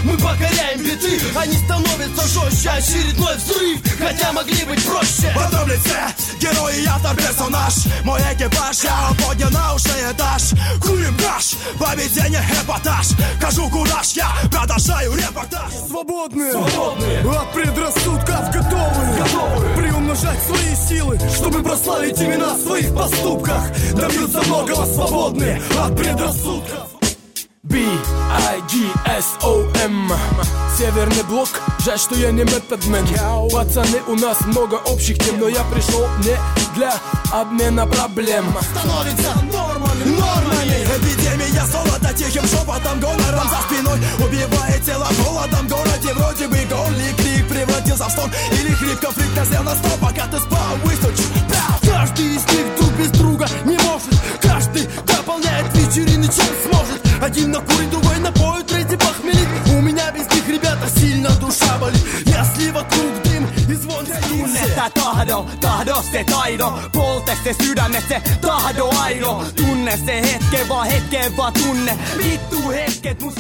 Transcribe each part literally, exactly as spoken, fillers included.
мы покоряем биты. Они становятся жестче, очередной взрыв, хотя могли быть проще. В одном лице герой и автор персонаж. Мой экипаж, я поднял на уши этаж. Курим наш, поведение эпатаж. Кажу кураж, я продолжаю репортаж. Свободные, Свободные. От предрассудков готовы, Готовы. Приумножать свои силы, чтобы прославить имена в своих поступках. Добьются многого свободные от предрассудков. би ай джи эс о эм Северный блок, жаль, что я не методмен. Пацаны, у нас много общих тем, но я пришел не для обмена проблем. Становится нормами, нормами. Эпидемия золота тихим шепотом, гонором за спиной убивает тело голодом. В городе вроде бы горный крик превратился в стон. Или хрип, конфликт насел на стол, пока ты спал, высочишь. Каждый из них друг без друга не может. Каждый дополняет вечерины, чем сможет. Один накурит, другой напоит, третий похмелит. У меня без них, ребята, сильно душа болит. Если вокруг дым и звон струны. Tunne tahdo, tahdo se taido. Polte se sydäme se tahdo aido. Tunne se hetke vaan hetke vaan tunne. Vittu hetket mus.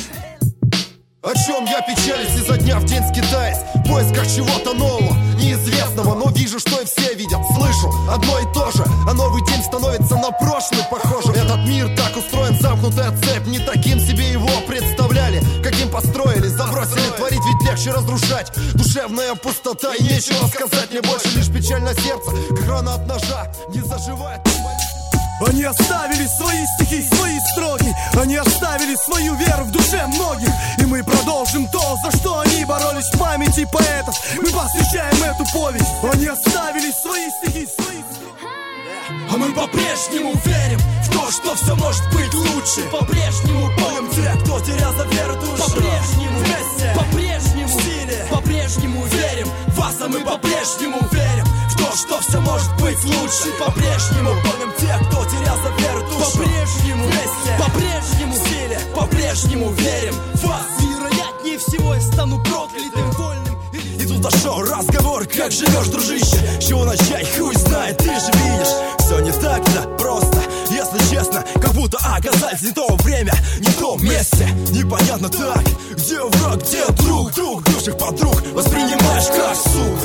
О чем я печалюсь изо дня в день скитаясь в поисках чего-то нового, неизвестного. Но вижу, что и все видят, слышу одно и то же. А новый день становится на прошлый похожим. Этот мир так устроен, замкнутая цепь. Не таким себе его представляли, каким построили, забросили. Творить ведь легче разрушать. Душевная пустота и нечего сказать. Мне больше лишь печаль на сердце, как рана от ножа не заживает. Они оставили свои стихи, свои строки. Они оставили свою веру в душе многих. И мы продолжим то, за что они боролись. В памяти поэтов мы посвящаем эту повесть. Они оставили свои стихи, свои строки. А мы по-прежнему верим в то, что все может быть лучше. По-прежнему Помним тех, кто терял за веру душу. По-прежнему вместе, По-прежнему в силе, По-прежнему верим в вас, а мы по-прежнему верим в то, что все может быть лучше. По-прежнему помним тех, кто терял за веру душу. По-прежнему вместе, По-прежнему в силе, по-прежнему верим в вас. Вероятнее всего я стану проклятым, вольным. И тут дошел разговор, как живешь, дружище. С чего начать, хуй знает, ты же видишь. Все не так-то просто, если честно. Как будто оказались не то время, не в том месте. Непонятно так, где враг, где друг. Друг бывших подруг воспринимаешь как суд.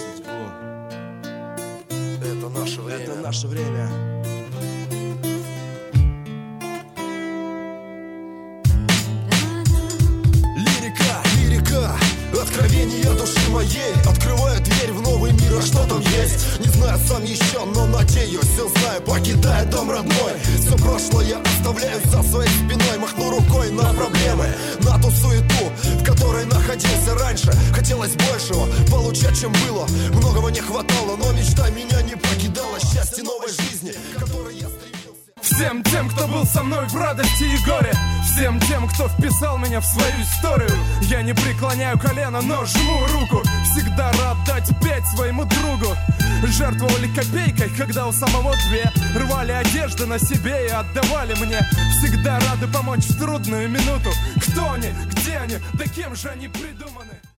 Это наше время. Это наше время. Лирика, лирика, откровение души моей. Открываю дверь в новый мир, а что там есть? Не знаю сам еще, но надеюсь, все знаю. Покидая дом родной, все прошлое оставляю за своей спиной. Махну рукой на проблемы, на ту суету, в которой находился раньше. Хотелось большего, получать, чем было. Многого не хватало, но мечта меня не покидала. Счастье новой жизни, к которой я стремился. Всем тем, кто был со мной в радости и горе. Всем тем, кто вписал меня в свою историю. Я не преклоняю колено, но жму руку. Всегда рад дать пять своему другу. Жертвовали копейкой, когда у самого две. Рвали одежды на себе и отдавали мне. Всегда рады помочь в трудную минуту. Кто они, где они, да кем же они придуманы?